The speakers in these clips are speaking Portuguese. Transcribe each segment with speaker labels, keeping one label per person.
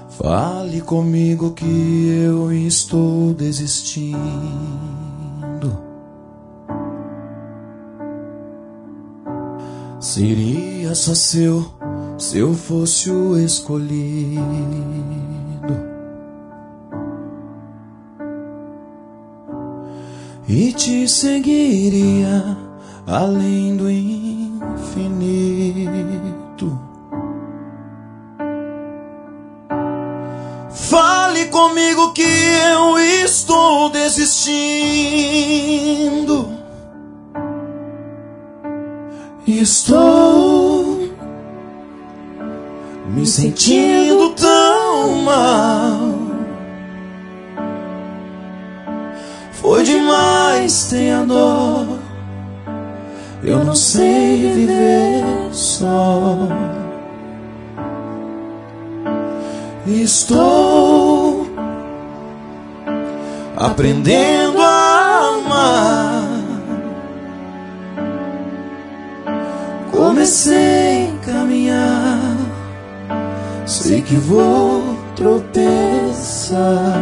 Speaker 1: Fale comigo que eu estou desistindo. Seria só seu se eu fosse o escolhido. E te seguiria além do infinito. Fale comigo que eu estou desistindo. Estou me sentindo tão mal. Foi demais, tenha dó. Eu não sei viver só. Estou aprendendo a amar. Comecei a caminhar, sei que vou tropeçar.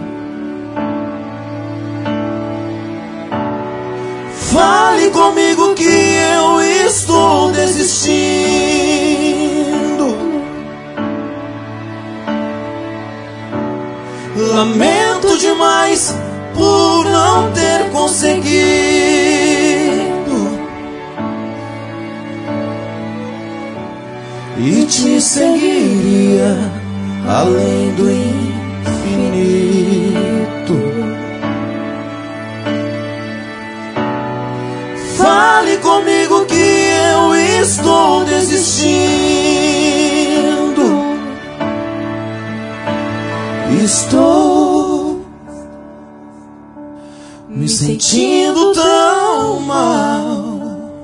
Speaker 1: Fale comigo que eu estou desistindo. Lamento demais por não ter conseguido. E te seguiria além do infinito. Fale comigo que eu estou desistindo. Estou me sentindo tão mal.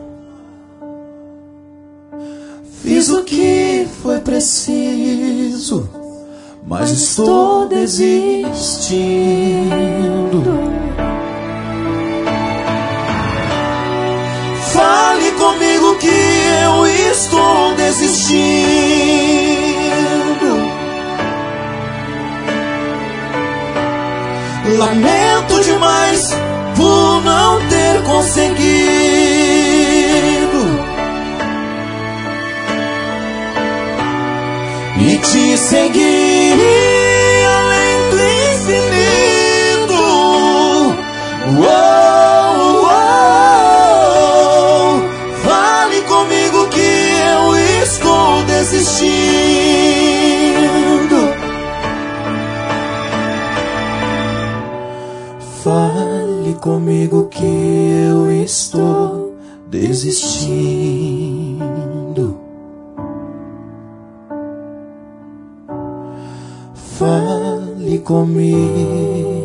Speaker 1: Fiz o que foi preciso, mas estou desistindo. Fale comigo que eu estou desistindo. Lamento demais por não ter conseguido. E te seguir além do infinito. Uou, uou. Fale comigo que eu estou desistindo. Fale comigo que eu estou desistindo. Fale comigo.